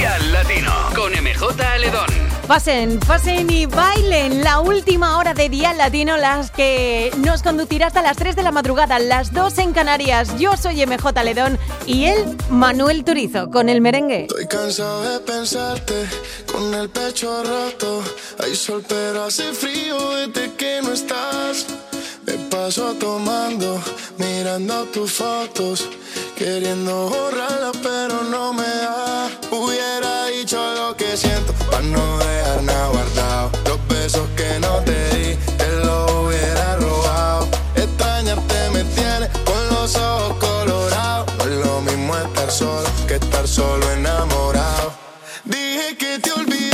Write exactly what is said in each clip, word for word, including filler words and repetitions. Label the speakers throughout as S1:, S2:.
S1: Dial Latino con M J Aledón.
S2: Pasen, pasen y bailen la última hora de Dial Latino, las que nos conducirá hasta las tres de la madrugada, las dos en Canarias. Yo soy M J Aledón y él, Manuel Turizo, con el merengue.
S3: Estoy cansado de pensarte, con el pecho roto. Hay sol pero hace frío desde que no estás. Me paso tomando, mirando tus fotos, queriendo borrarlas pero no me da. Hubiera dicho lo que siento pa' no dejar nada guardado. Los besos que no te di, te los hubiera robado. Extrañarte me tiene con los ojos colorados. No es lo mismo estar solo que estar solo enamorado. Dije que te olvidé,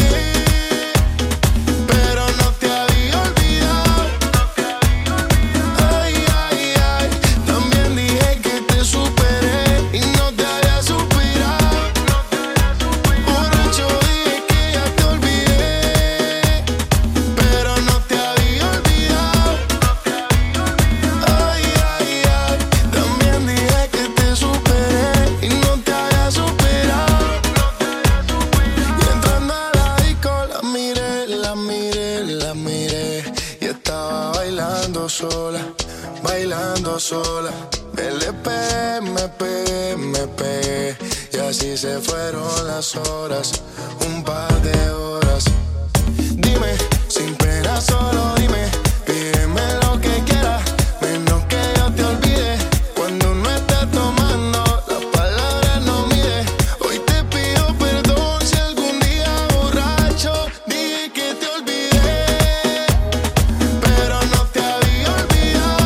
S3: sola, me le pegué, me pegué, me pegué, y así se fueron las horas, un par de horas. Dime, sin pena, solo dime, pídeme lo que quieras, menos que yo te olvide. Cuando no estés tomando, las palabras no mide. Hoy te pido perdón si algún día borracho dije que te olvidé, pero no te había olvidado.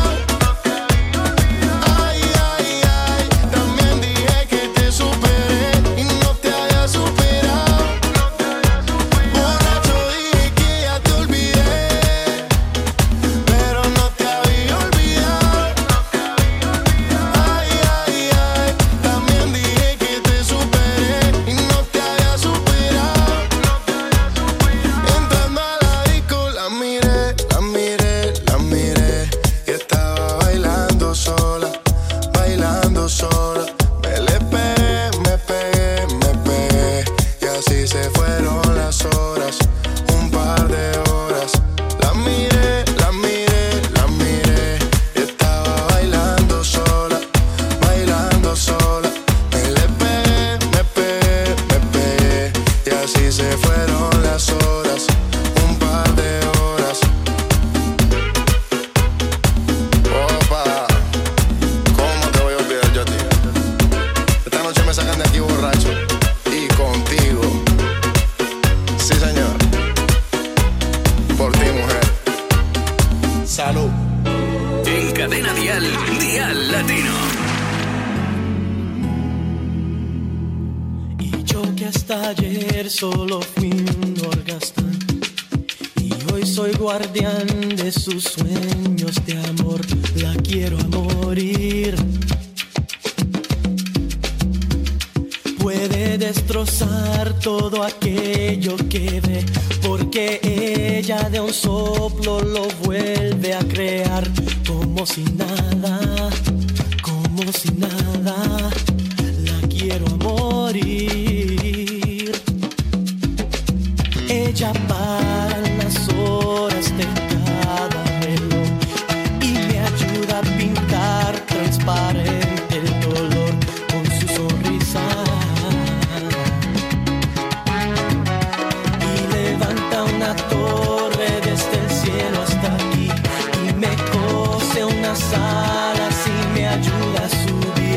S4: Solo fui un orgasmo y hoy soy guardián de sus sueños de amor. La quiero a morir. Puede destrozar todo aquello que ve, porque ella de un soplo lo vuelve a crear, como si nada, como si nada. La quiero a morir. Ella para las horas de cada reloj y me ayuda a pintar transparente el dolor con su sonrisa. Y levanta una torre desde el cielo hasta aquí y me cose unas alas y me ayuda a subir.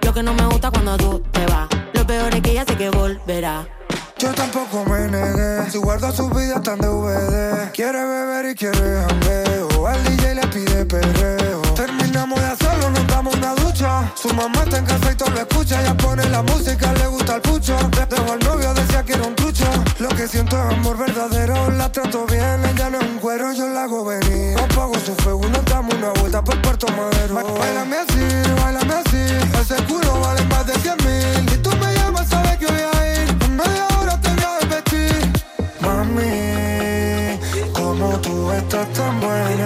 S5: no me gusta cuando tú te vas. Lo peor es que ella sé que volverá.
S3: Yo tampoco me negué. Si guardo sus videos están de V D. Quiere beber y quiere jangueo. Al D J le pide perreo. Terminamos de hacerlo, nos damos una ducha. Su mamá está en casa y todo lo escucha. Ella pone la música, le gusta el pucho. Dejo al novio, decía que era un trucho. Lo que siento es amor verdadero. La trato bien, ella no es un cuero. Yo la hago venir. Apago su fuego y nos damos una vuelta por Puerto Madero. Ba- Báilame así, báilame así. Ese culo vale más de cien mil. Si tú me llamas, sabes que voy a ir. En media hora te voy a desvestir. Mami, como tú estás tan buena,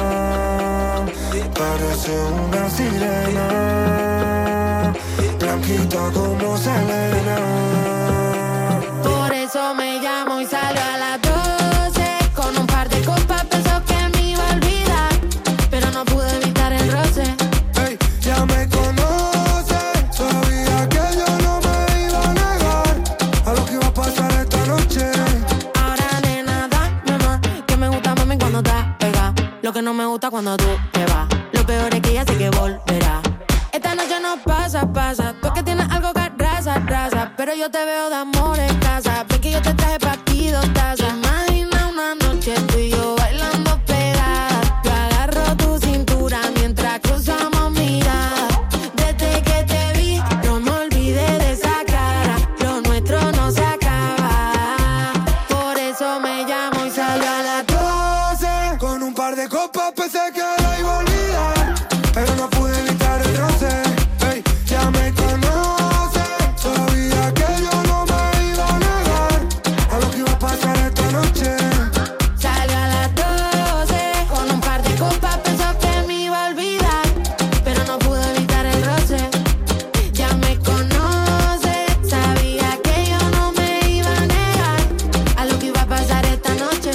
S3: parece una sirena, blanquita como Selena.
S5: Por eso me llamo y salgo a las doce. Con un par de copas pensó que me iba a olvidar, pero no pude evitar el roce.
S3: Hey, ya me conoce, sabía que yo no me iba a negar a lo que iba a pasar esta noche.
S5: Ahora nena, dame más, que me gusta mami cuando estás pegada. Lo que no me gusta cuando tú te vas. Lo peor es que ella sé que volverá. Esta noche no pasa, pasa. Tú es que tienes algo que raza, raza. Pero yo te veo de amor en casa. Ven que yo te traje pa' aquí dos tazas. Imagina una noche tú y yo bailando pegadas. Yo agarro tu cintura mientras cruzamos miradas. Desde que te vi no me olvidé de esa cara. Lo nuestro no se acaba. Por eso me llamo y salgo a las doce.
S3: Con un par de copas pensé que la iba a olvidar, pero no pude evitar el roce. Hey, ya me conoce, sabía que yo no me iba a negar a lo que iba a pasar esta noche.
S5: Salgo a las doce. Con un par de copas pensó que me iba a olvidar, pero no pude evitar el roce. Ya me conoce, sabía que yo no me iba a negar a lo que iba a pasar esta noche.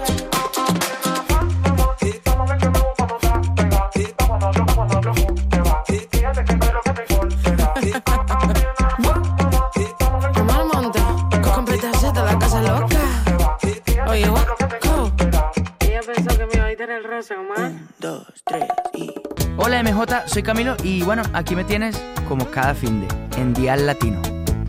S5: Como al monte, con pretaceta la casa loca. Oye, guaco. Ella pensó que me iba a evitar el roce, Omar.
S6: Dos, tres y...
S7: Hola M J, soy Camilo y bueno, aquí me tienes como cada finde, en Dial Latino.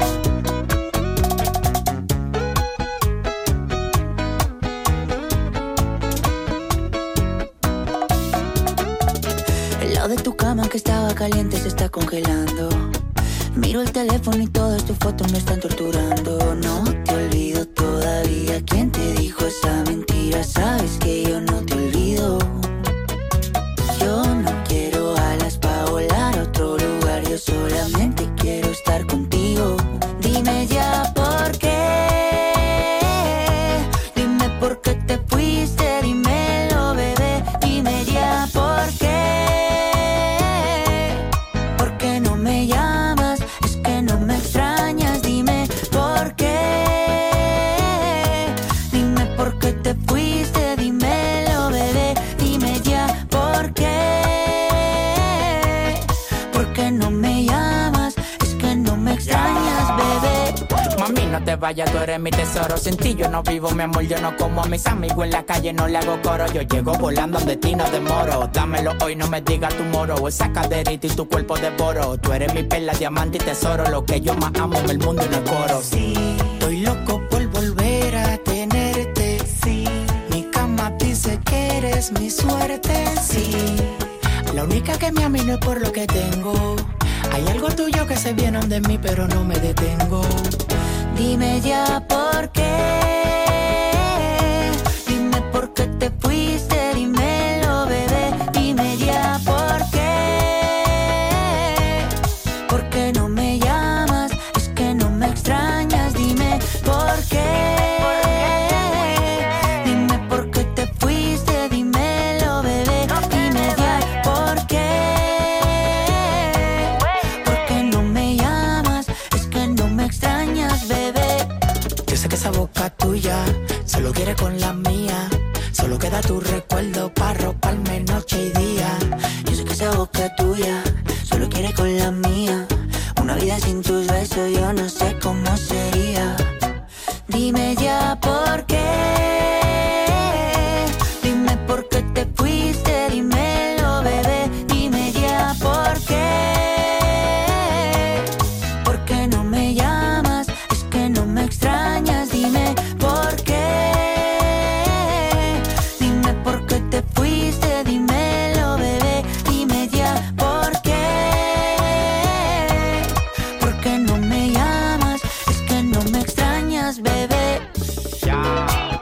S8: El lado de tu cama que estaba caliente se está congelando. Miro el teléfono y todas tus fotos me están torturando. No te olvido todavía. ¿Quién te dijo esa mentira? Sabes que yo no te olvido. Yo no quiero alas pa' volar a otro lugar. Yo solamente quiero estar contigo. Dime ya por qué. Dime por qué te fuiste. Dímelo, bebé. Dime ya por qué. ¿Por qué no me llamas? Es que no me extrañas. Dime por qué. Dime por qué te fuiste. Dímelo, bebé. Dime ya por qué. ¿Por qué no me llamas? Es que no me extrañas, bebé.
S9: Mami, no te vayas, tú eres mi tesoro. Sin ti yo no vivo, mi amor, yo no como a mis amigos en la calle, no le hago coro. Yo llego volando de ti, no demoro. Dámelo hoy, no me digas tu moro. Esa caderita y tu cuerpo devoro. Tú eres mi perla, diamante y tesoro. Lo que yo más amo en el mundo y no coro.
S8: Sí, estoy loco por volver a tenerte. Sí, mi cama dice que eres mi suerte. Sí,
S9: La única que me ama y no es por lo que tengo. Hay algo tuyo que se viene de mí, pero no me detengo.
S8: dime ya por qué. Dime por qué te fuiste, dímelo, bebé. Dime ya por qué. ¿Por qué no me llamas? Es que no me extrañas. Dime por qué. Dime por qué te fuiste, dímelo, bebé. Dime ya por qué. ¿Por qué no me llamas? Es que no me extrañas, bebé.
S9: Yo sé que esa boca tuya solo quiere con la mía. Solo queda tu recuerdo para roparme noche y día.
S8: Yo sé que esa boca tuya solo quiere con la mía. Una vida sin tus besos yo no sé cómo sería. Dime ya por qué. Dime por qué te fuiste, dímelo, bebé. Dime ya por qué. que no me llamas, es que no me extrañas, bebé.
S9: Ya.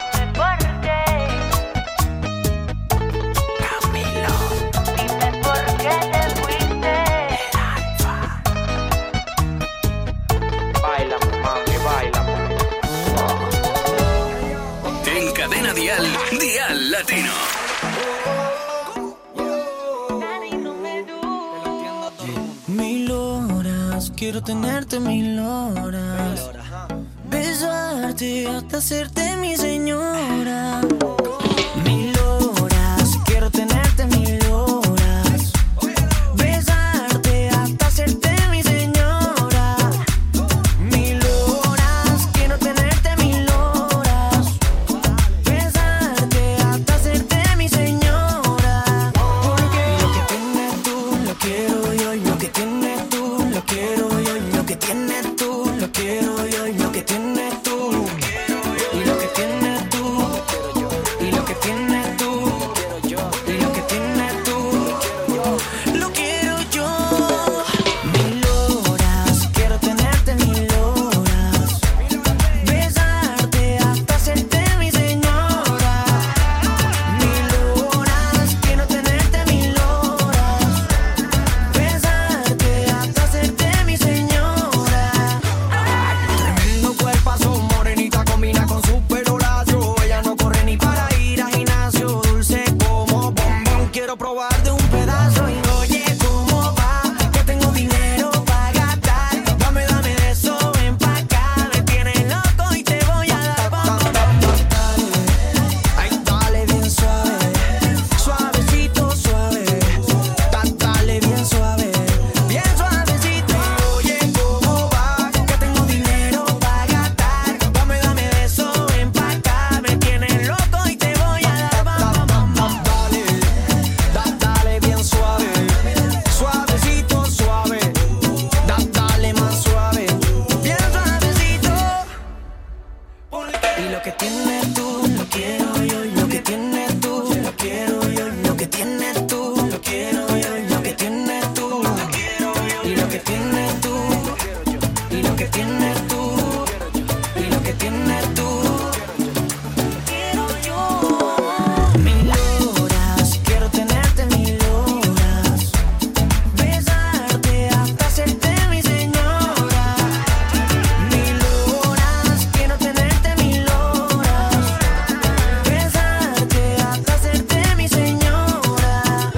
S1: En Cadena Dial, Dial Latino.
S4: Mil horas, quiero tenerte mil horas. Besarte hasta hacerte mi señora. Mil horas, quiero tenerte mil horas. Besarte hasta hacerte mi señora. Mil horas, quiero tenerte mil horas. Besarte hasta hacerte mi señora. Porque lo que tienes tú lo quiero yo, y lo que tienes tú lo quiero yo, y lo que tienes tú lo quiero yo, y lo que tienes tú, y lo que tienes tú, y lo que tienes tú, y lo que tienes tú, lo quiero yo. Mil horas, quiero tenerte mil horas. Besarte hasta hacerte mi señora. Mil horas, quiero tenerte mil horas. Besarte hasta hacerte mi señora. Tremendo cuerpazo, morenita combina con super Horacio. Ella no corre ni para ir al gimnasio. Dulce como bombón, quiero probar de un pedazo. Y oye, ¿cómo va? Que tengo dinero para gastar. Dame, dame de eso, ven pa' acá. Me tienes loco y te voy a dar. Vamos, vamos, dale. Ay, dale bien suave. Suavecito, suave. Da- Dale bien suave. Bien suavecito. Oye, ¿cómo va? Que tengo dinero para gastar. Dame, dame de eso, ven pa' acá. Me tienes loco y te voy a dar. Vamos, vamos, dale. Da- Dale bien suave. Suavecito, suave. Da- Dale más suave. Bien suavecito. Y lo que tienes tú lo quiero yo, y lo que tienes tú lo quiero yo, y lo que tienes tú lo quiero yo, y lo que tienes tú lo quiero yo, y lo que tienes tú, y lo que tienes tú, y lo que tienes tú. Quiero yo. Mil horas, quiero tenerte mil horas. Besarte hasta hacerte mi señora. Mil horas, quiero tenerte mil horas. Besarte hasta hacerte mi señora.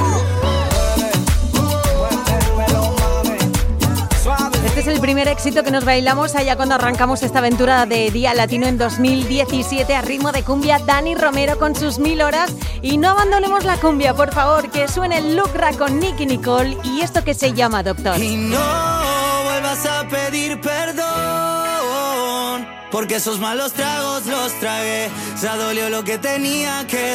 S2: Este es el primer éxito que nos bailamos allá cuando arrancamos esta aventura de Día Latino en dos mil diecisiete a ritmo de cumbia. Dani Romero con sus mil horas. Y no abandonemos la cumbia, por favor, que suene el Lucra con Nicky Nicole y esto que se llama Doctor.
S4: Y no vuelvas a pedir perdón, porque esos malos tragos los tragué. Ya dolió lo que tenía que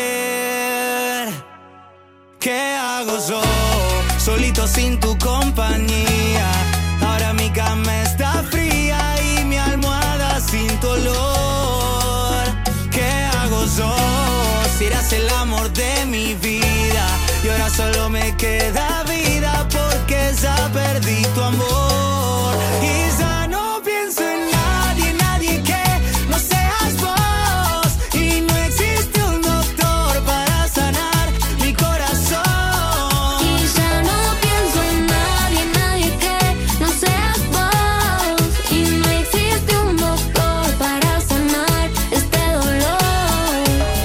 S4: doler. ¿Qué hago yo, solito sin tu compañía? Ahora mi cama está fría y mi almohada sin tu olor. ¿Qué hago yo, si eras el amor de mi vida? Y ahora solo me queda vida porque ya perdí tu amor. Y ya no pienso en nadie, nadie que no seas vos. Y no existe un doctor para sanar mi corazón.
S5: Y ya no pienso en nadie, nadie que no seas vos. Y no existe un doctor para sanar este dolor.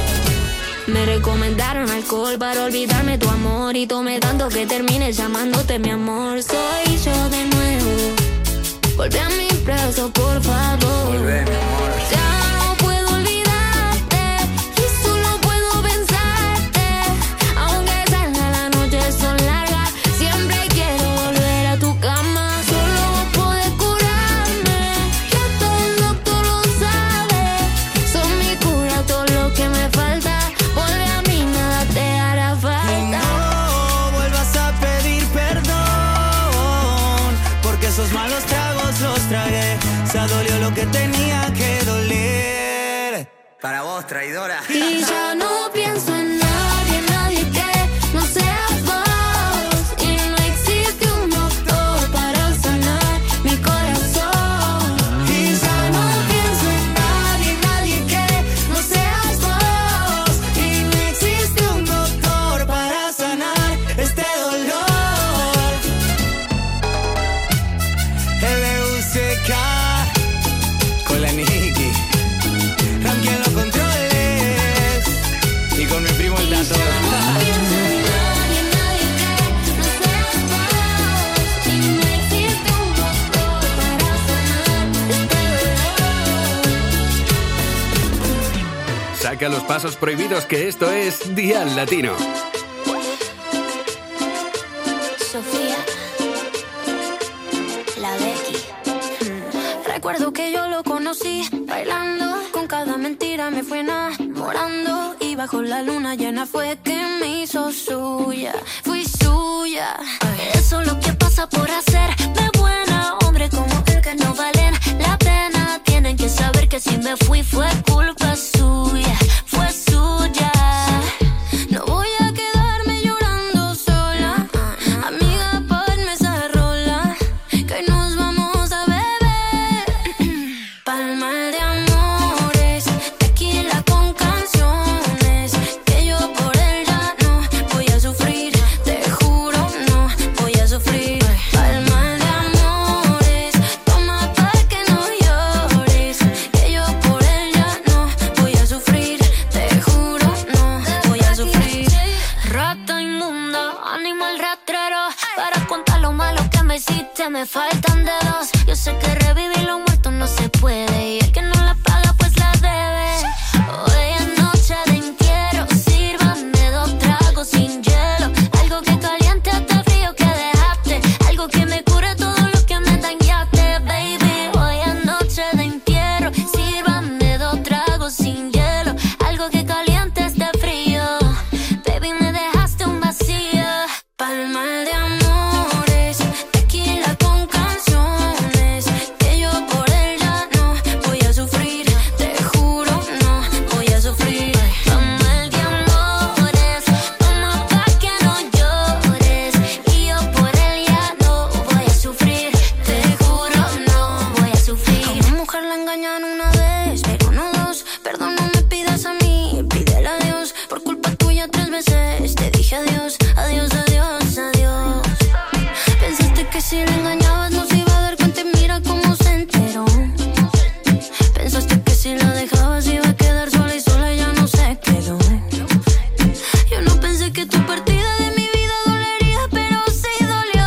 S5: Me recomendaron alcohol para olvidarme tu amor. Y tomé tanto que termine llamándote mi amor. Soy yo de nuevo. Volve a mi brazo, por favor.
S7: Volve, mi amor.
S5: Ya no puedo olvidarte y solo puedo pensarte. Aunque salga la noche son largas, siempre quiero volver a tu cama. Solo vos podés curarme, que hasta el doctor lo sabe. Son mi cura, todo lo que me falta. Vuelve a mí, nada te hará falta.
S4: Y no vuelvas a pedir perdón, porque esos malos tragos los tragué. Ya dolió lo que tenía que doler. Para vos, traidora.
S5: Y ya no pienso en nadie, nadie que no seas vos. Y no existe un doctor para sanar mi
S1: marca los pasos prohibidos, que esto es Dial Latino.
S10: Sofía, la Becky. Recuerdo que yo lo conocí bailando, con cada mentira me fue enamorando, y bajo la luna llena fue que me hizo suya, fui suya. Eso es lo que pasa por hacerme buena, hombre como él que no valen la pena. Tienen que saber que si me fui fue culpa suya, fue suya. No voy a quedarme llorando sola, amiga, ponme esa rola, que hoy nos vamos a beber. Palma de amores, tequila con canciones, que yo por él ya no voy a sufrir, te juro no voy a sufrir. Palma de amores, toma pa' que no llores, que yo por él ya no voy a sufrir, te juro no voy a sufrir. Rata inmunda, animal rastrero, para contar lo malo que me hiciste me faltan dedos. Yo sé que revivir lo muerto no se puede, y el que no la paga pues la debe. Hoy es noche de entierro, sírvame dos tragos sin hielo, algo que caliente hasta frío que dejaste, algo que me cure todo lo que me dañaste, baby. Hoy es noche de entierro, sírvame dos tragos sin hielo, algo que caliente este frío, baby, me dejaste un vacío. Palma de amores, tequila con canciones, que yo por él ya no voy a sufrir, te juro no voy a sufrir. Palma de amores, toma pa' que no llores, y yo por él ya no voy a sufrir, te juro no voy a sufrir. A una mujer la engañan una vez, pero no dos. Perdón, no me pidas a mí, pídele a Dios. Por culpa tuya tres veces te dije adiós, adiós, adiós, adiós. Pensaste que si la engañabas no se iba a dar cuenta, y mira cómo se enteró. Pensaste que si la dejabas iba a quedar sola, y sola ya no se quedó. Yo no pensé que tu partida de mi vida dolería, pero sí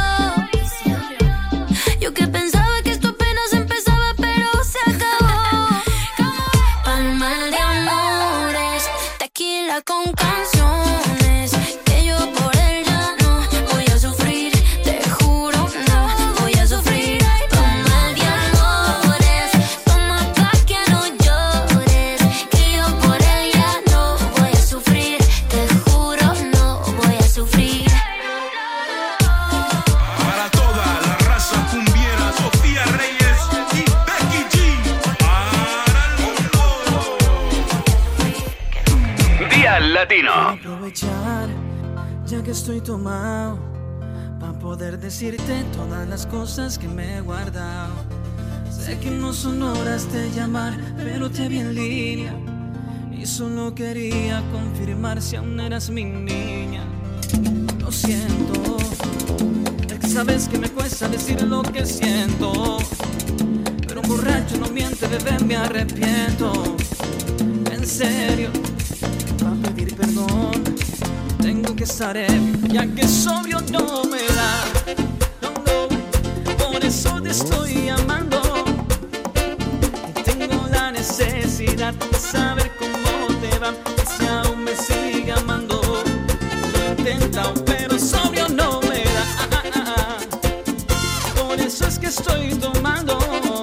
S10: dolió. Yo que pensaba que esto apenas empezaba, pero se acabó. Palma de amores, tequila con canciones, que yo por él ya no voy a sufrir, te juro no voy a sufrir. Palma de amores, toma pa' que no llores, que yo por él ya no voy a sufrir, te juro no voy a sufrir.
S11: Para toda la raza cumbiera, Sofía Reyes y Becky G. Para el mundo.
S1: Dial Latino.
S4: Aprovechar, ya que estoy tomado, para poder decirte todas las cosas que me he guardado. Sé que no son horas de llamar, pero te vi en línea, y solo quería confirmar si aún eras mi niña. Lo siento, es que sabes que me cuesta decir lo que siento, pero un borracho no miente, bebé, me arrepiento. En serio, para pedir perdón tengo que estar ebrio, ya que sobrio no me da. No, no, por eso te estoy llamando, y tengo la necesidad de saber cómo te va, y si aún me sigue amando. Lo he intentado, pero sobrio no me da. Ah, ah, ah. Por eso es que estoy tomando,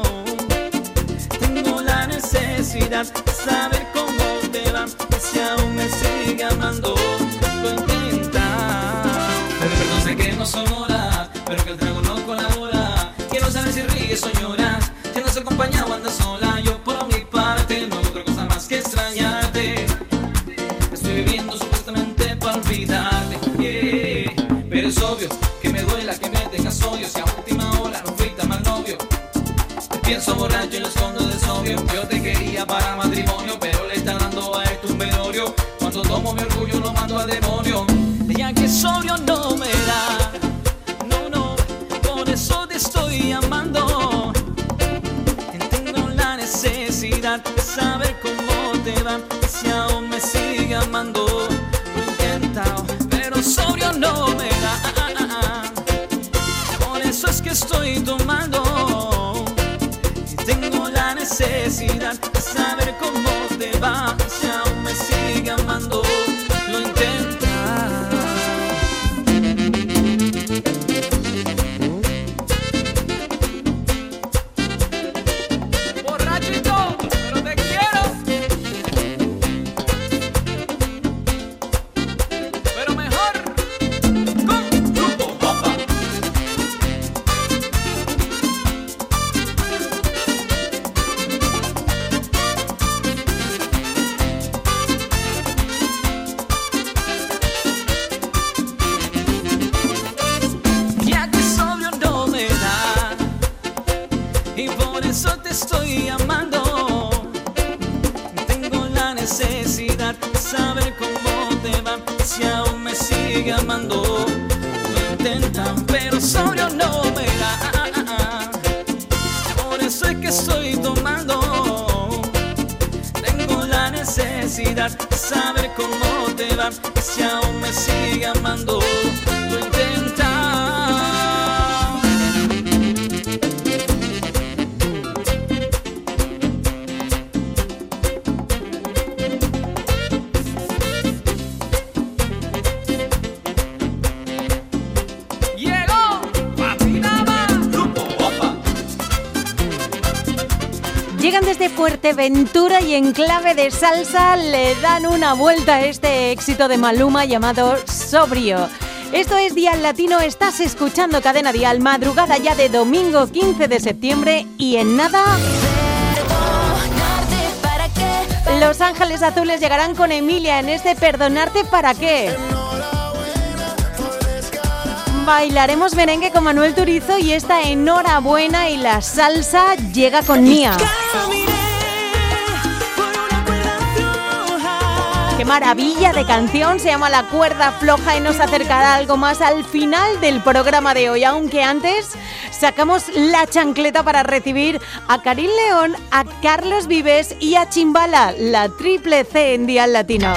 S4: tengo la necesidad de saber cómo te va, y si aún me sigue amando. Lo he intentado, pero perdón, sé que no son horas, pero que el trago no colabora. Quiero saber si ríes o lloras, si no has acompañado, andas sola. Yo por mi parte no hago otra cosa más que extrañarte. Estoy viviendo supuestamente para olvidarte, yeah. Pero es obvio que me duela que me dejas odio, si a última hora no fuiste mal novio. Te pienso borracho y lo escondo de sobrio. Yo te quería para matrimonio, pero le está dando a esto un velorio. Cuando tomo mi orgullo lo mando a demonio, ya que sobrio no me da. No, no, por eso te estoy llamando. Tengo la necesidad de saber cómo te va, y si aún me sigue amando. Lo he intentado, pero sobrio no me da. Ah, ah, ah. Por eso es que estoy tomando, y tengo la necesidad de saber cómo te va, y si aún me sigue
S12: sigue amando, lo intenta. Borrachito, pero te quiero. Pero mejor con Grupo Bomba. Ya que sobrio no me da, y por eso te estoy amando. Tengo la necesidad de saber cómo te va, si aún me sigue amando. Lo intentan, pero sobrio no me da. Por eso es que estoy tomando. Tengo la necesidad de saber cómo te va, si aún me sigue amando. Lo intenta. Llegó Patinaba, Grupo Bomba.
S2: Llegan desde Fuerteventura y en clave de salsa le dan una vuelta a este éxito de Maluma llamado Sobrio. Esto es Dial Latino, estás escuchando Cadena Dial, madrugada ya de domingo quince de septiembre y en nada... Los Ángeles Azules llegarán con Emilia en este Perdonarte ¿para qué? Bailaremos merengue con Manuel Turizo y esta Enhorabuena, y la salsa llega con Nia. ¡Qué maravilla de canción! Se llama La Cuerda Floja y nos acercará algo más al final del programa de hoy. Aunque antes sacamos la chancleta para recibir a Karim León, a Carlos Vives y a Chimbala, la triple C en Dial Latino.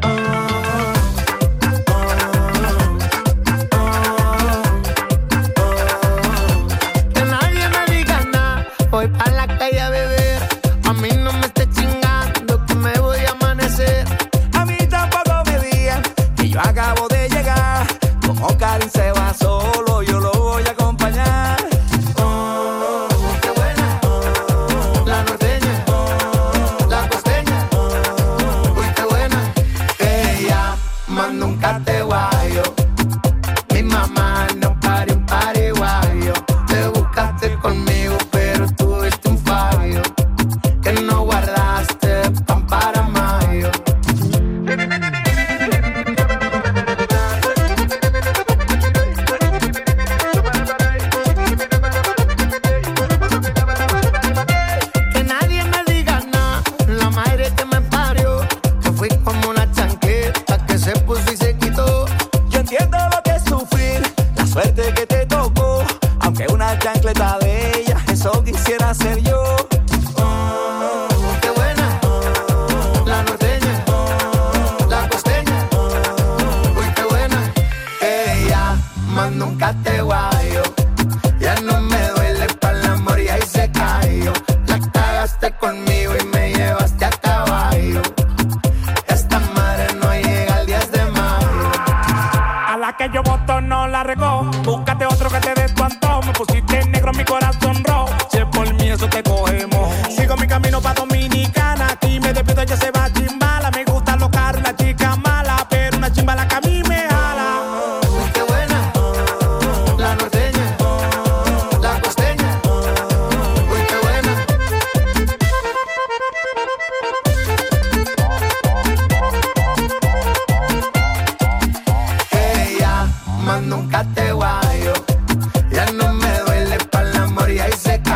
S13: Que nadie me diga nada, voy pa' la calle a beber. A mí no me esté chingando que me voy a amanecer.
S14: A mí tampoco me digan que yo acabo de llegar. Como Karim se va solo, yo lo voy a acompañar.
S13: Oh, qué buena, la norteña, la costeña. Uy, qué buena, ella manda un cate guayo. Mi mamá no pare un pariguayo. Te buscaste conmigo, pero tuviste un fallo, que no guardaste pan para mayo. Que nadie me diga nada, la madre que me parió, que fui como una chanqueta que se puso y se quitó.
S14: Yo entiendo lo que es sufrir, la suerte que te tocó. Aunque una chancleta de ella, eso quisiera ser yo.
S13: Oh, qué buena, la norteña, la costeña. Uy, qué buena, ella manda un cate guayo. Ya no me duele para el amor y ahí se cayó. La cagaste conmigo y me llevaste a caballo. Esta madre no llega al diez de mayo.
S14: A la que yo voto no la regó. Búscate otro que te dé tu antojo. Me pusiste negro, mi corazón rojo. Si es por mí, eso te cogemos. Sigo mi camino pa' Dominicana. Aquí me despido, ya se va Chimbala. Me gusta los carros, una chica mala, pero una chimbala que a mí me jala.
S13: Uy, qué buena, la norteña, la costeña. Uy, qué buena. Ella manda un cate guayo. Ya no me duele para el amor y ahí se cae.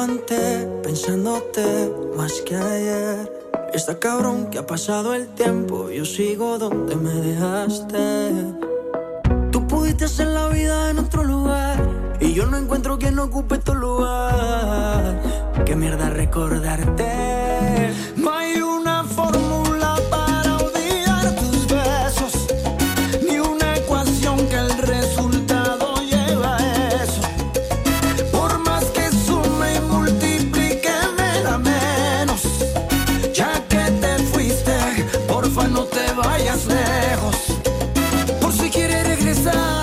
S4: levanté pensándote más que ayer. Está cabrón que ha pasado el tiempo, yo sigo donde me dejaste. Tú pudiste hacer la vida en otro lugar y yo no encuentro quien ocupe tu lugar. Qué mierda recordarte. No hay una fórmula para odiar tus besos, ni una ecuación que el resultado lleva a eso. Por más que sume y multiplique me da menos. Ya que te fuiste, porfa no te vayas lejos. Por si quieres regresar,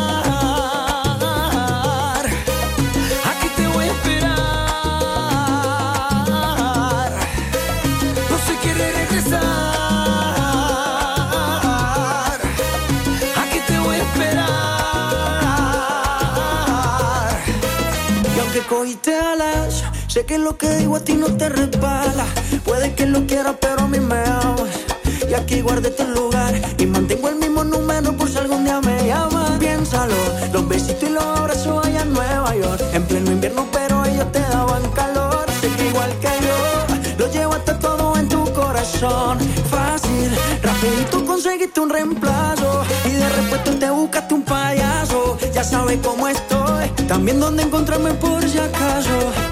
S4: cogiste alas, sé que lo que digo a ti no te resbala. Puede que lo quieras, pero a mí me amas. Y aquí guardé tu lugar y mantengo el mismo número por si algún día me llamas. Piénsalo, los besitos y los abrazos allá en Nueva York. En pleno invierno, pero ellos te daban calor. Sé que igual que yo, lo llevaste todo en tu corazón. Fácil, rapidito conseguiste un reemplazo y de repente te buscaste un payaso. Ya sabes cómo estoy, también dónde encontrarme por si acaso.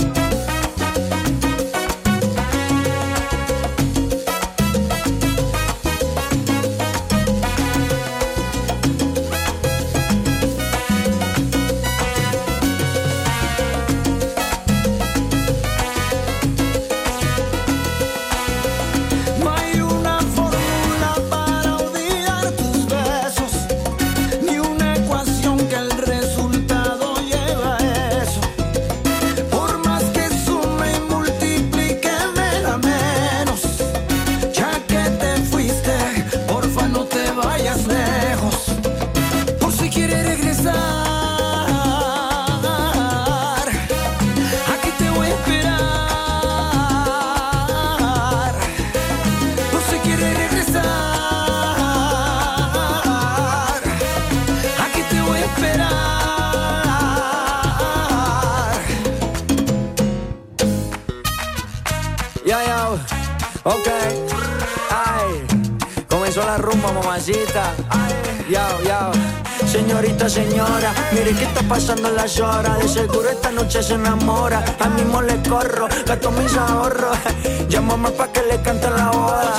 S4: Ok, ay, comenzó la rumba, mamacita. Yo, yo, señorita, señora, mire que está pasando las horas. De seguro esta noche se enamora. A mismo le corro, gasto mis ahorros. Llámame pa' que le cante la boda.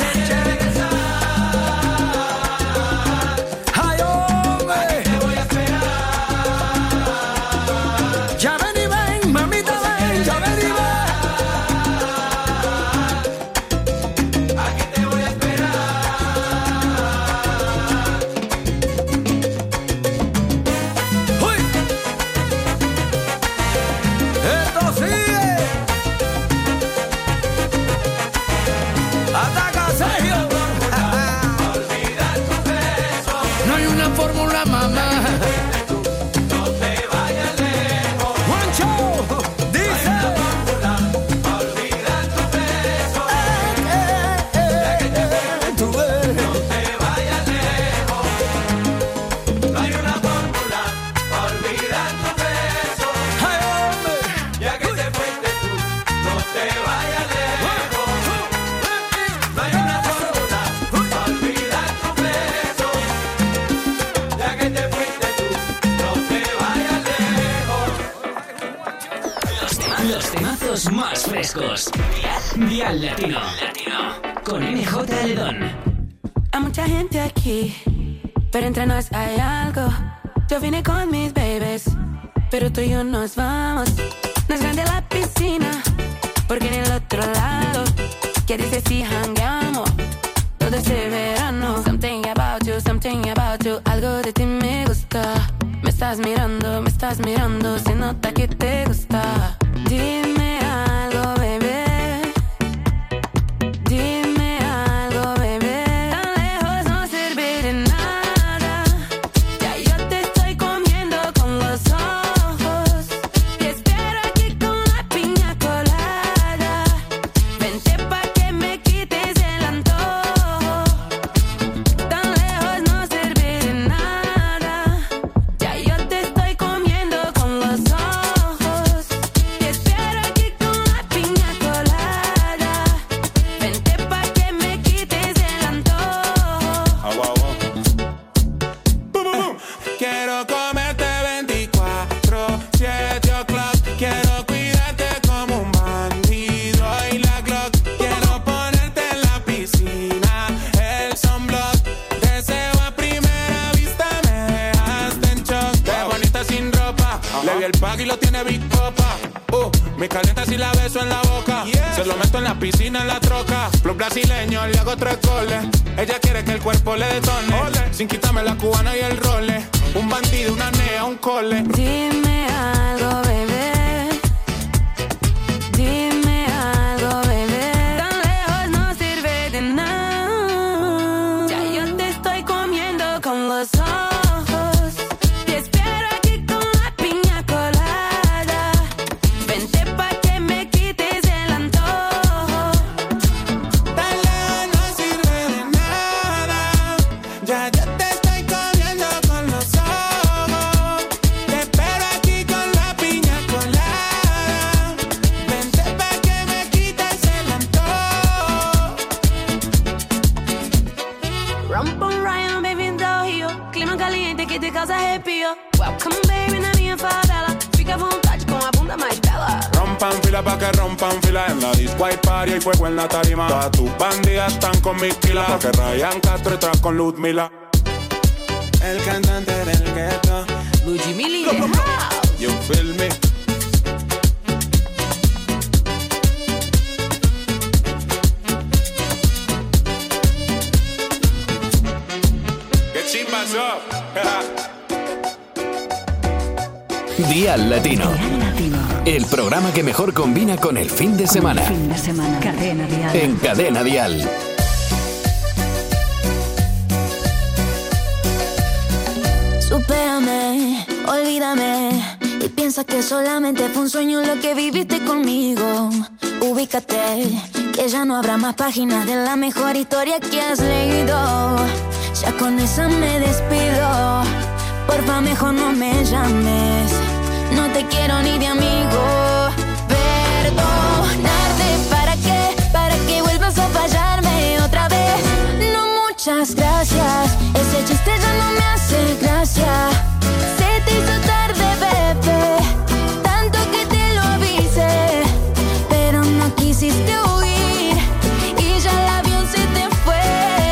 S15: Más frescos. Dial Latino. Latino. Con M J Ledón.
S5: Hay mucha gente aquí, pero entre nos hay algo. Yo vine con mis babies, pero tú y yo nos vamos. No es grande la piscina, porque en el otro lado ¿qué dices si hangueamos todo ese verano? Something about you, something about you. Algo de ti me gusta. Me estás mirando, me estás mirando. Se nota que te gusta. Dime algo, bebé. Dime algo, bebé. Tan lejos no sirve de nada. Ya yo te estoy comiendo con los ojos. Te espero aquí con la piña colada. Vente pa' que me quites el antojo. Tan lejos no sirve de nada. Ya yo te estoy comiendo con los ojos.
S14: Se lo meto en la piscina, en la troca. Los brasileños le hago tres goles. Ella quiere que el cuerpo le detone. Ole. Sin quitarme la cubana y el role. Un bandido, una nea, un cole.
S5: Dime algo, bebé. Dime algo, bebé. Tan lejos no sirve de nada. Ya yo te estoy comiendo con los ojos. Te espero aquí con la piña colada. Vente pa' que me quites el antojo.
S14: Tan lejos no sirve de nada. Ya yo te estoy comiendo con los ojos. Te espero aquí con la piña colada. Vente pa' que me quites el antojo.
S5: Rompo un Ryan, baby, en Dohio. Clima caliente que te causa arrepio. Welcome, baby, na minha favela. Fica à vontade com a bunda mais bela.
S14: Rompan fila pa' que rompan fila. En la disco hay party y fuego en la tarima. Todas tus bandidas están con mis pilas. Porque Ryan Castro está con Ludmila. El cantante del ghetto,
S5: Luigi Mili de House.
S14: You feel me? ¿Qué chimpas up?
S1: Dial Latino. El programa que mejor combina con el fin de semana.
S16: Fin de semana. Cadena Dial.
S1: En Cadena Dial.
S10: Supérame, olvídame y piensa que solamente fue un sueño lo que viviste conmigo. Ubícate, que ya no habrá más páginas de la mejor historia que has leído. Ya con esa me despido. Porfa, mejor no me llames. No te quiero ni de amigo. Perdonarte, ¿para qué? Para que vuelvas a fallarme otra vez. No, muchas gracias. Ese chiste ya no me hace gracia. Se te hizo tarde, bebé. Tanto que te lo avisé, pero no quisiste huir y ya el avión se te fue.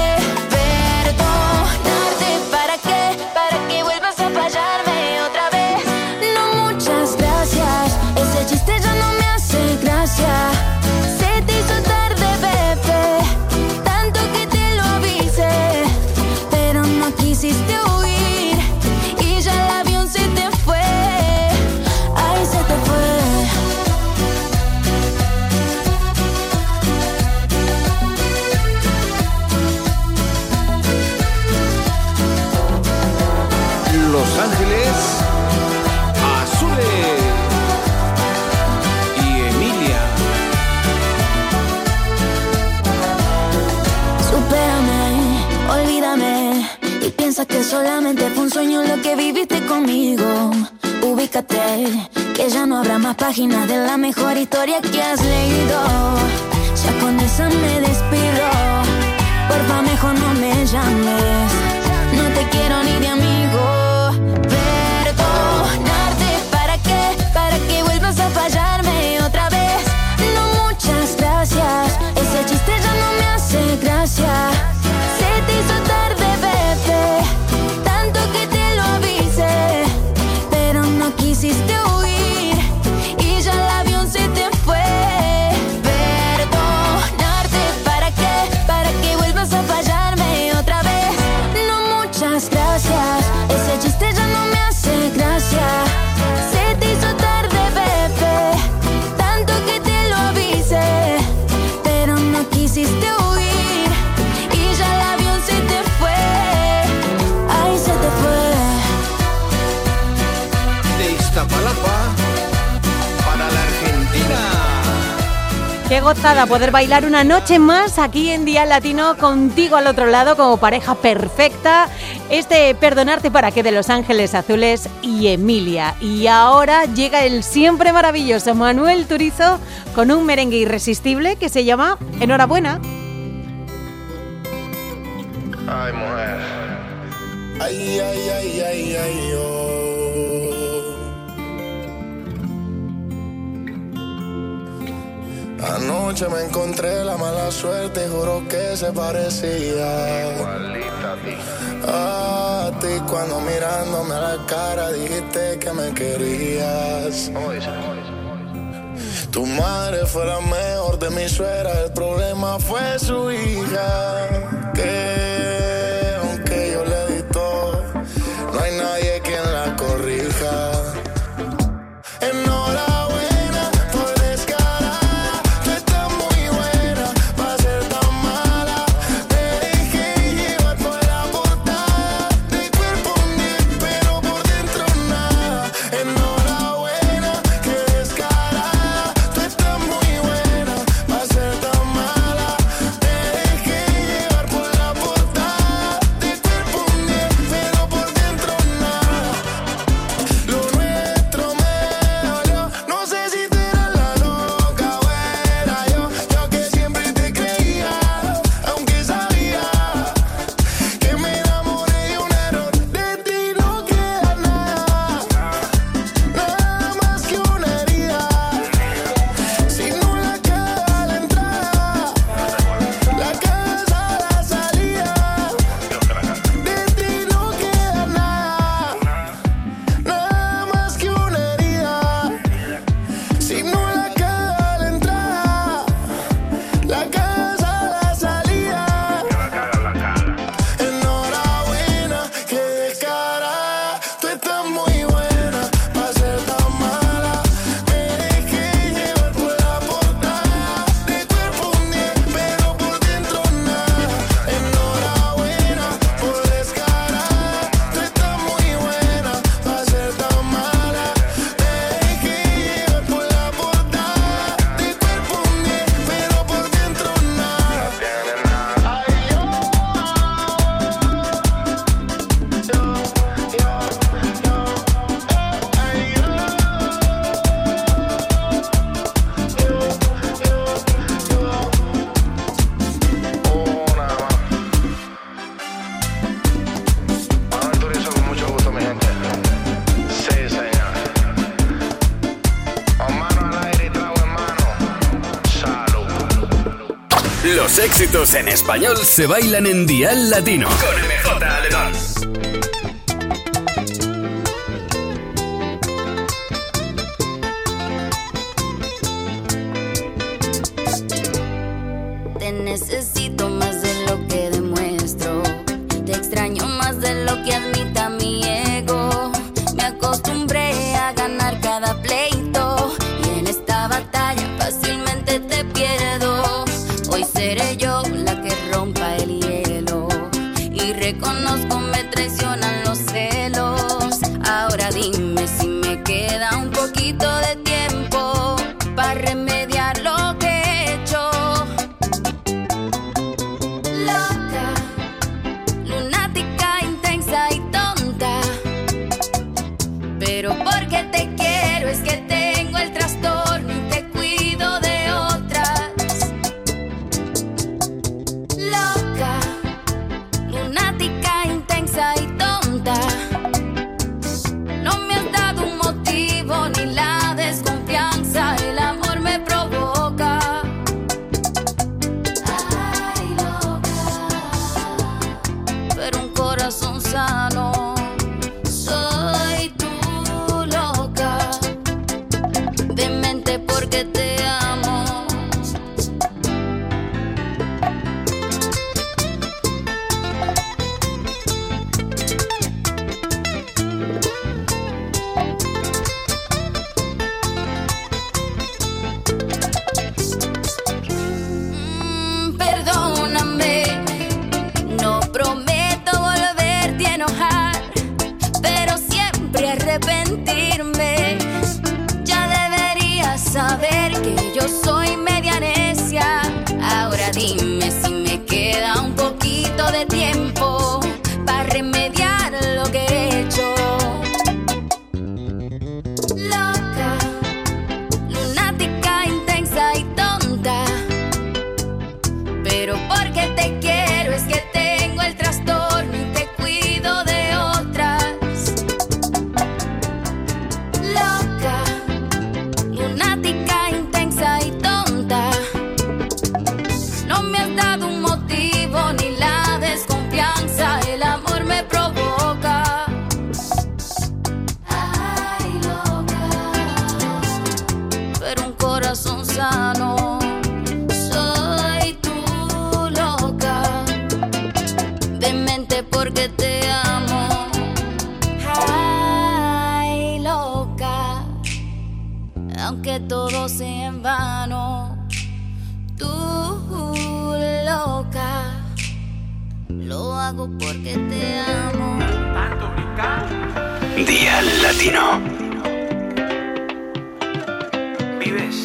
S10: Perdonarte, ¿para qué? Para que vuelvas a fallarme otra vez. No, muchas gracias. Ese chiste ya no me hace gracia. Se te hizo tarde, bebé. Tanto que te lo avisé, pero no quisiste huir y ya el avión se te fue. Ay, se te fue.
S17: Los Ángeles Azules y Emilia.
S10: Supérame, olvídame y piensa que solamente fue un sueño lo que viviste conmigo. Ubícate, que ya no habrá más páginas de la mejor historia que has leído. Ya con esa me despido. Porfa, mejor no me llames. No te quiero ni de amigo. Perdonarte, ¿para qué? Para que vuelvas a fallarme otra vez. No, muchas gracias. Ese chiste ya no me hace gracia. Se te hizo tarde, bebé. Tanto que te lo avisé, pero no quisiste huir y ya el avión se te fue. Perdonarte, ¿para qué? Para que vuelvas a fallarme otra vez. No, muchas gracias. Ese chiste ya no me hace gracia. Se te hizo tarde, bebé. Tanto que te lo avisé, pero no quisiste huir y ya el avión se te fue. Ay, se te fue.
S17: De Iztapalapa para la Argentina.
S2: Qué gozada poder bailar una noche más aquí en Dial Latino contigo al otro lado como pareja perfecta. Este Perdonarte, ¿para qué? De Los Ángeles Azules y Emilia. Y ahora llega el siempre maravilloso Manuel Turizo con un merengue irresistible que se llama Enhorabuena.
S3: Ay, mujer. Ay, ay, ay, ay, ay, oh. Anoche me encontré la mala suerte, juro que se parecía igualita a ti. A ti cuando mirándome a la cara dijiste que me querías. Tu madre fue la mejor de mi suegra, el problema fue su hija. Que aunque yo le di todo, no hay nadie quien la corrija. Enhorabuena por descarada, tú estás muy buena para ser tan mala. Te dejé llevar por la portada, de cuerpo un diez, pero por dentro nada. Enhorabuena, que descarada, tú estás muy buena para ser tan mala. Te dejé llevar por la portada, de cuerpo un diez, pero por dentro nada. Lo nuestro me dolió, no sé si tú eras la loca o era yo. Yo que siempre te creía, aunque sabía que me enamoré de un error. De ti no queda nada, nada más que una herida. Si no la caga a la entrada, la cagas a la salida. De ti no queda nada, nada más que una herida. Si no la caga a la entrada, la cagas a la salida. Enhorabuena, que descarada, tú estás muy buena para ser tan mala. Me dejé llevar por la portada, de cuerpo un diez, pero por dentro nada. Enhorabuena por descarada, tú estás muy buena para ser tan mala. Me dejé llevar por la portada, de cuerpo un diez, pero por dentro nada. Ay, yo, aventurizo con mucho gusto, mi gente. Sí, señor. Con mano al aire y trago en mano. Salud.
S1: Los éxitos en español se bailan en Dial Latino. Con M J Aledón.
S10: Te necesito más de lo que demuestro. Te extraño más de lo que admita mi ego. Me acostumbré a ganar cada pleito y en esta batalla fácilmente te pierdo. Hoy seré yo la que rompa el hielo y reconozco me traicionan los celos. Ahora dime si me queda un poquito de tiempo para remediar lo que he hecho. Loca, lunática, intensa y tonta, pero porque te quiero es que tengo el trastorno y te cuido de otras. Loca, lunática, intensa hago porque te amo.
S1: Dial Latino.
S13: Vives.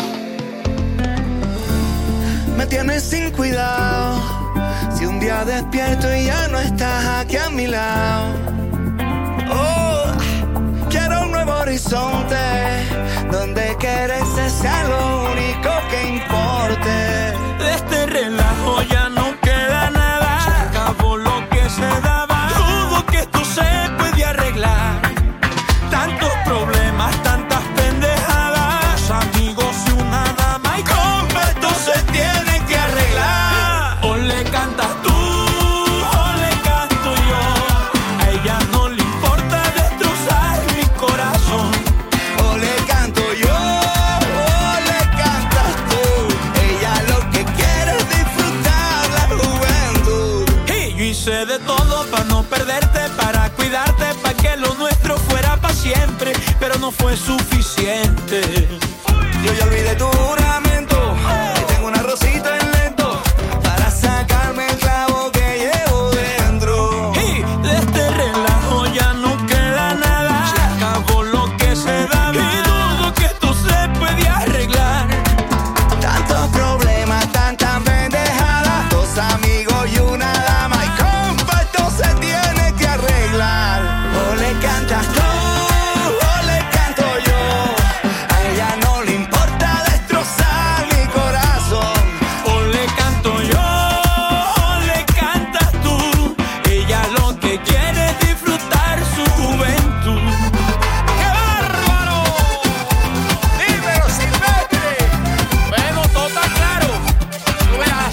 S13: Me tienes sin cuidado. Si un día despierto y ya no estás aquí a mi lado. Oh, quiero un nuevo horizonte donde quererse sea lo único que importe.
S12: De este relajo ya no queda nada. Se acabó lo que se daba. Dudo que esto se puede arreglar. Tantos problemas, tantas pendejadas. Amigos y una dama y con esto se tiene que arreglar. O le cantas tú o le canto yo. A ella no le importa destrozar mi corazón.
S13: O le canto yo o le cantas tú. Ella lo que quiere es disfrutar la juventud.
S12: Y yo hice de todo para no perderte, para cuidarte, para que lo nuestro fuera para siempre, pero no fue suficiente.
S13: Yo ya olvidé tu juramento. Y tengo una rosita en lento para sacarme el clavo que llevo dentro.
S12: Y de este relajo ya no queda nada. Se acabó lo que se daba. Y dudo que esto se puede arreglar.
S13: Tantos problemas, tantas pendejadas. Dos amigos y una dama y compa, esto se tiene que arreglar. O le cantas tú o le canto yo. A ella no le importa destrozar mi corazón.
S12: O le canto yo o le cantas tú. Ella lo que quiere es disfrutar su juventud. ¡Qué bárbaro! Dímelo, Silvestre. Bueno, todo está claro. Tú verás.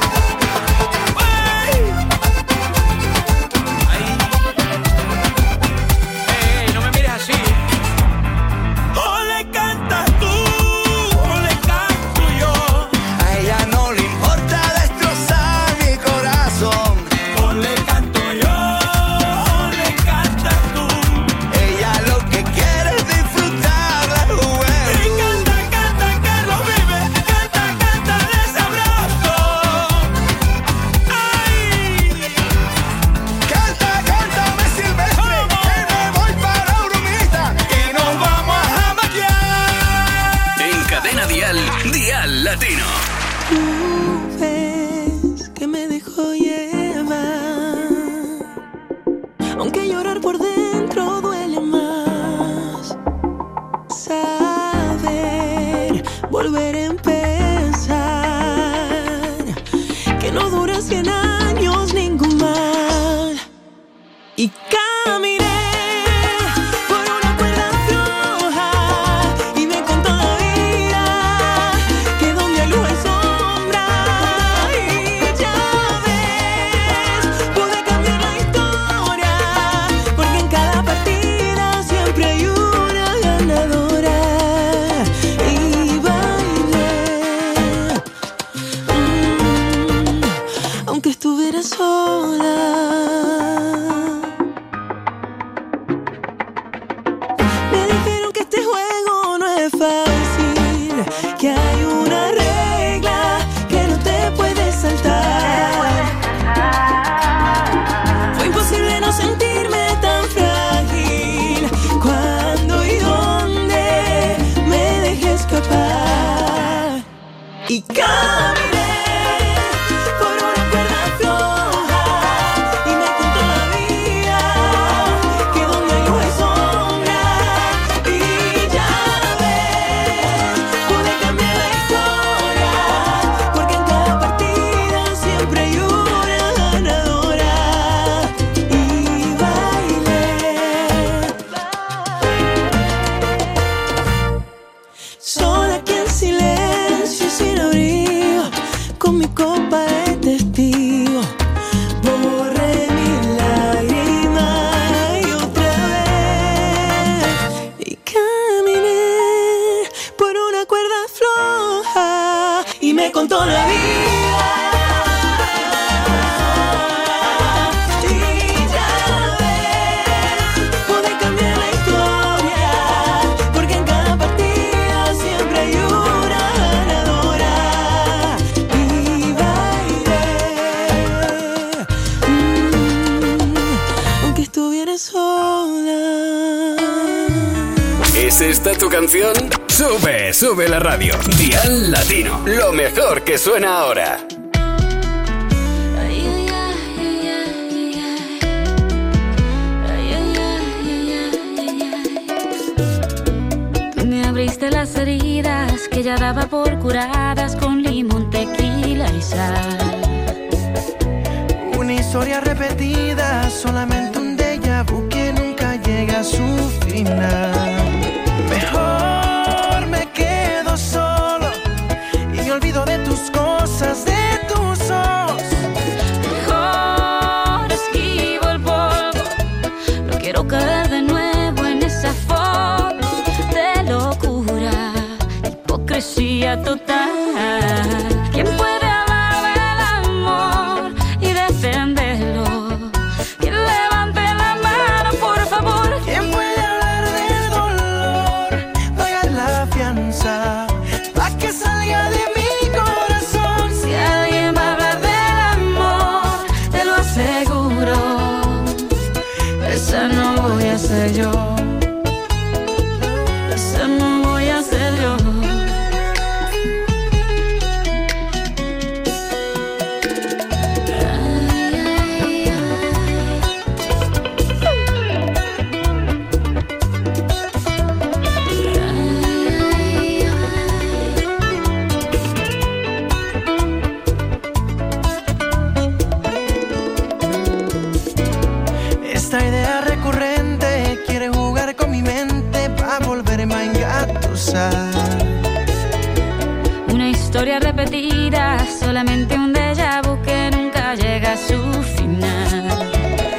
S12: ¡Ay! Ay. Ey, no me mires así. O le cantas tú o le canto yo.
S13: A ella no le importa destrozar mi corazón.
S12: O le canto yo o le cantas tú.
S13: Ella lo que quiere es disfrutar la
S12: Y
S13: juventud.
S12: canta, canta, que lo vive. Canta, canta de sabroso. Ay.
S13: Canta, cántame Silvestre, que me voy para Urumita
S12: Y nos vamos a jamaquear.
S1: En Cadena Dial, Dial Latino.
S18: Tú ves que me dejó llevar, aunque llorar por dentro duele más. Saber volver a empezar, que no dura cien años ningún mal. Y caminé por una cuerda floja y me contó la vida que donde hay luz hay sombra. Y ya ves, pude cambiar la historia, porque en cada partida siempre hay una ganadora. Y bailé, mm, aunque estuviera sola. Me dijeron que este juego no es fácil, que hay una regla que no te puedes saltar. Fue imposible no sentirme tan frágil cuando y donde me dejé escapar. Y caminé por una cuerda floja y me contó la vida que donde hay luz hay sombra. Y ya ves, pude cambiar la historia, porque en cada partida siempre hay una ganadora. Y bailé sola aquí en silencio y sin abrigo, con mi copa de testigo. Borré mi lágrima y otra vez. Y caminé por una cuerda floja y me contó la vida. Y ya ves, pude cambiar la historia, porque en cada partida siempre hay una ganadora. Y bailé, mm,
S1: ¿Es esta tu canción? Sube, sube la radio. Dial Latino, lo mejor que suena ahora.
S10: Me abriste las heridas que ya daba por curadas con limón, tequila y sal.
S13: Una historia repetida, solamente un déjà vu que nunca llega a su final. Mejor me quedo solo y me olvido de tus cosas, de tus ojos.
S10: Mejor esquivo el polvo, no quiero caer de nuevo en esa foto de locura, hipocresía total. ¿Quién puede hablar del amor y defenderlo? ¿Quién levante la mano, por favor?
S13: ¿Quién puede hablar del dolor? Pagar la fianza pa' que salga de mi corazón.
S10: Si alguien va a hablar del amor, te lo aseguro, esa no voy a ser yo. Esa no voy a ser yo.
S13: Esta idea recurrente quiere jugar con mi mente pa' volverme a engatusar.
S10: Una historia repetida, solamente un déjà vu que nunca llega a su final.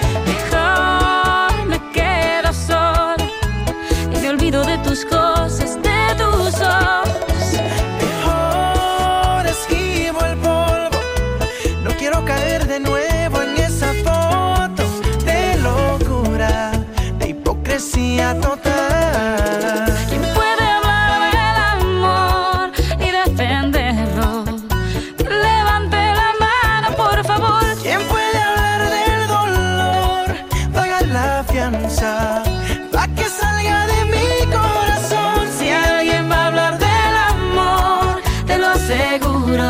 S10: Mejor me quedo sola y me olvido de tus cosas, de tus ojos.
S13: Mejor esquivo el polvo, no quiero caer de nuevo en esa foto de locura, de hipocresía total.
S10: ¿Quién puede hablar del amor y defenderlo? Que levante la mano, por favor.
S13: ¿Quién puede hablar del dolor? Pagar la fianza pa' que salga de mi corazón.
S10: Si alguien va a hablar del amor, te lo aseguro,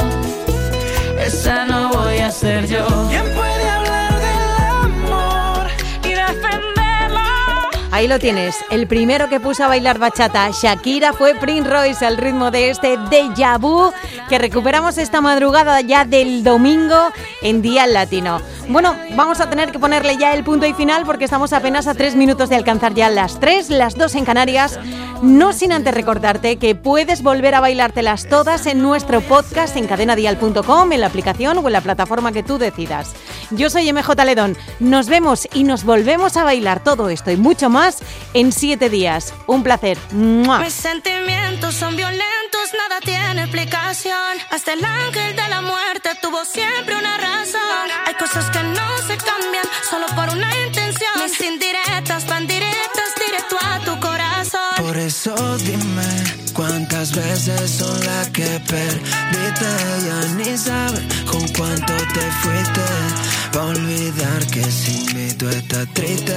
S10: esa no voy a ser yo.
S13: ¿Quién puede hablar del amor
S10: y defenderlo?
S2: Ahí lo tienes, el primero que puso a bailar bachata Shakira fue Prince Royce al ritmo de este Déjà Vu que recuperamos esta madrugada ya del domingo en Dial Latino. Bueno, vamos a tener que ponerle ya el punto y final porque estamos apenas a tres minutos de alcanzar ya las tres, las dos en Canarias. No sin antes recordarte que puedes volver a bailártelas todas en nuestro podcast en cadena dial punto com, en la aplicación o en la plataforma que tú decidas. Yo soy M J Ledón, nos vemos y nos volvemos a bailar todo esto y mucho más en siete días. Un placer. ¡Mua!
S5: Mis sentimientos son violentos, nada tiene explicación. Hasta el ángel de la muerte tuvo siempre una razón. Hay cosas que no se cambian solo por una intención. Mis indirectas van directas directo a tu corazón.
S13: Por eso dime cuántas veces son las que perdiste. Ya ni sabes con cuánto te fuiste, pa' olvidar que sin mí tú estás triste.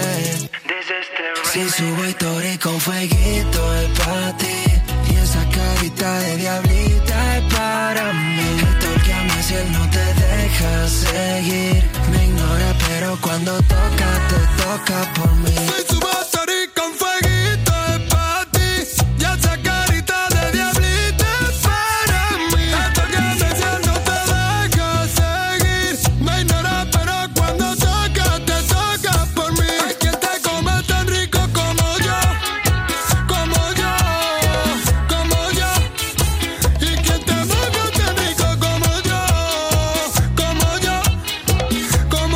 S13: Si subo historia con fueguito es pa' ti, y esa carita de diablita es para mí. Tócame si él no te deja seguir. Me ignora pero cuando toca te toca por mí. Si subo historia con fueguito es pa' ti, y esa carita de diablita es para mí. Tócame si él no te deja seguir. Me ignora pero cuando toca te toca por mí. Hay quien te come tan rico como yo, como yo, como yo. Y quien te mueve tan rico como yo, como yo, como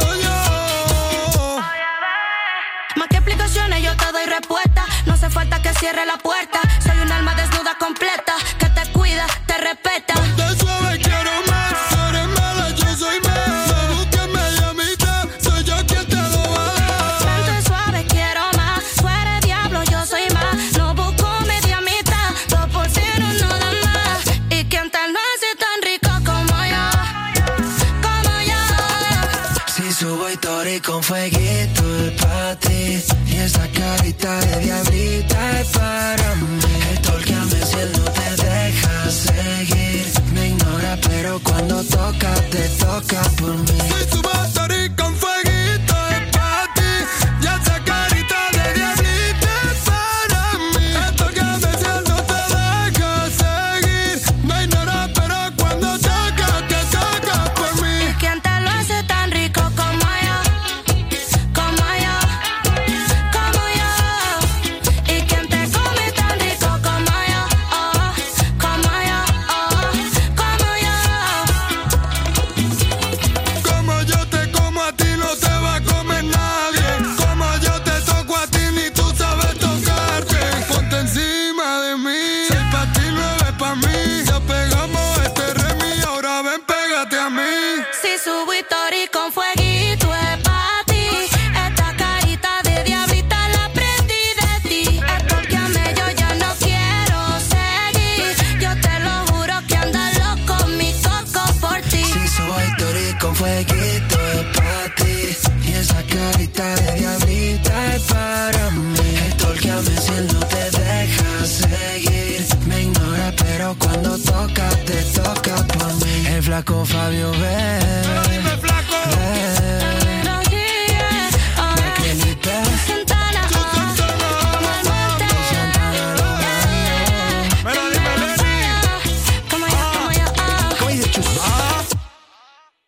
S13: yo.
S5: Más que explicaciones yo te doy respuesta. No hace falta que cierre la puerta. Soy un alma desnuda completa que te cuida, te respeta.
S13: Te suave quiero más. Tú eres mala, yo soy más. No busques media mitad, soy yo quien te lo va a dar.
S5: Tanto suave quiero más. Tú eres diablo, yo soy más. No busco media mitad, dos por cero nada más. Y quien tal no hace tan rico como yo, como yo.
S13: Si subo historia con fueguito es pa'
S3: pa' ti. Y esa carita de diablita es para mí. Estolqueame si él no te deja seguir. Me ignora pero cuando toca, te toca por mí.
S13: Soy su baterica, un fueguito es pa' ti. Y esa carita de diablita es para mí. Estolqueame si él no te deja seguir. Me ignora pero cuando toca, te toca por mí.
S10: ¿Y quién te lo hace tan rico como yo? Como yo, como yo. ¿Y quién te come tan rico como yo? Oh, como yo, oh, como yo.
S13: Como yo te como a ti no te va a comer nadie. Como yo te toco a ti ni tú sabes tocarte. Ponte encima de mí. Si pa' ti no es pa' mí. Ya pegamos este remi, ahora ven pégate a mí.
S10: Si subo historia con fueguito es pa' ti. Esta carita de diablita la aprendí de ti. Estolqueame, yo ya no quiero seguir. Yo te lo juro que anda loco mi coco por ti.
S3: Si subo historia con fueguito es pa' ti. Y esa carita de diablita es para mí. Estolqueame si él no te deja seguir. Me ignora pero cuando toca, te toca por mí. El flaco Fabio ve